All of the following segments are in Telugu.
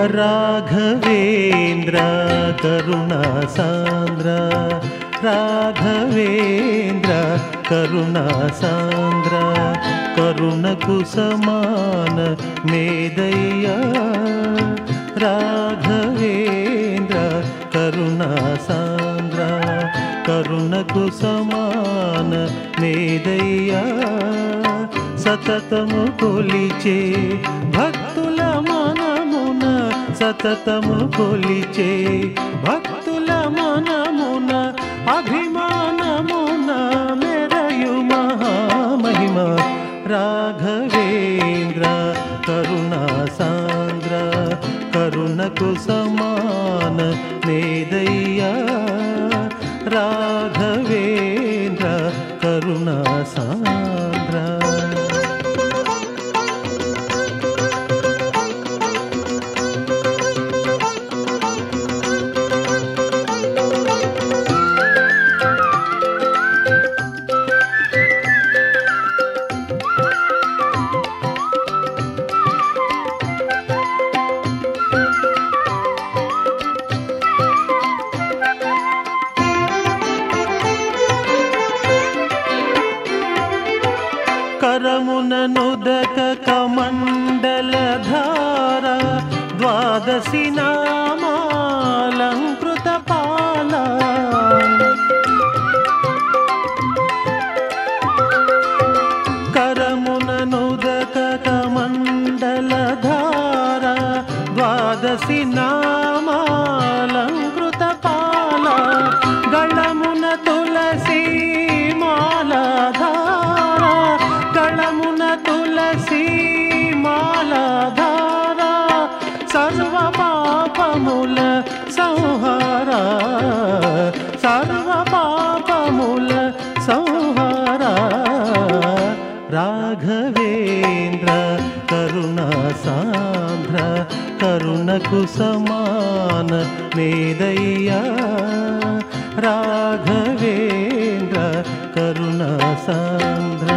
రాఘవేంద్ర కరుణాసాంద్ర రాఘవేంద్ర కరుణాసాంద్ర కరుణకు సమాన మేదయ్యా రాఘవేంద్ర కరుణాసాంద్ర కరుణకు సమాన మేదయ్యా సతతము కొలిచే భక్తుల మనమున సతతము కొలిచే భక్తుల మనమున అభిమానమున మెరయు మహామహిమ రాఘవేంద్ర కరుణాసాంద్ర కరుణకు సమాన మేదయ్యా రాఘవేంద్ర కరుణాసాంద్ర కరమున నుదక కమండలధార ద్వాదశి నామాలంకృత పాల కరమున నుదక కమండలధార ద్వాదశి నామాలంకృత పాల గళమున తులసి మాలధార గళమున తులసి మాలధార సర్వ పాపముల సంహార సర్వ పాపముల సంహార రాఘవేంద్ర కరుణాసాంద్ర కరుణకు సమాన మేదయ్యా రాఘవేంద్ర కరుణాసాంద్ర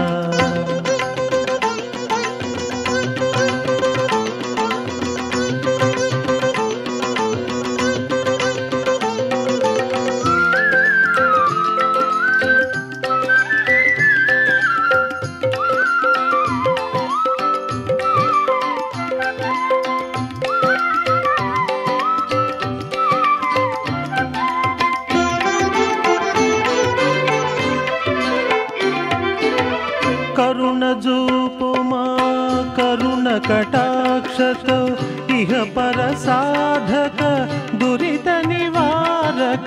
కరుణ జూపుమా కరుణ కటాక్షతో ఇహ పర సాధక దురిత నివారక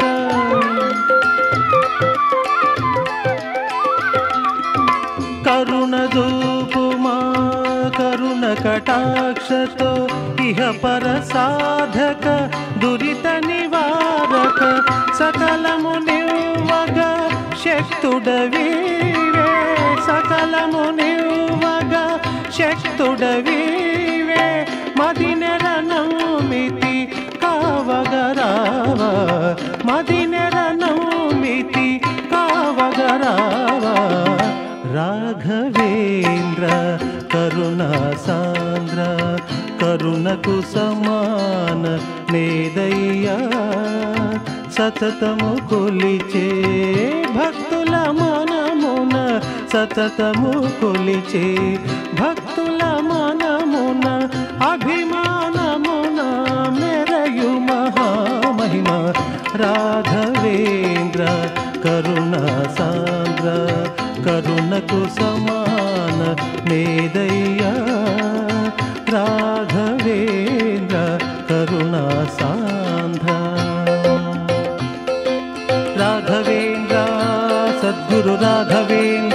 కరుణ జూపుమా కరుణ కటాక్షతో ఇహ పర సాధక దురిత నివారక సకలము నివ్వగ శక్తుడవీవే సకలము నివ్వగ శక్తుడవీవే మదినెర నౌమితి కావగరావ మదినెర నౌమితి కావగరావ రాఘవేంద్ర కరుణాసాంద్ర కరుణకు సమాన మేదయ్యా సతతము కొలిచే భక్తుల మనమున సతతము కొలిచే భక్తుల మనమున అభిమానమున మెరయు మహామహిమ రాఘవేంద్ర కరుణాసాంద్ర కరుణకు సమాన మేదయ్యా రాఘవేంద్ర కరుణాసాంద్ర రాఘవేంద్ర సద్గురు రాఘవేంద్ర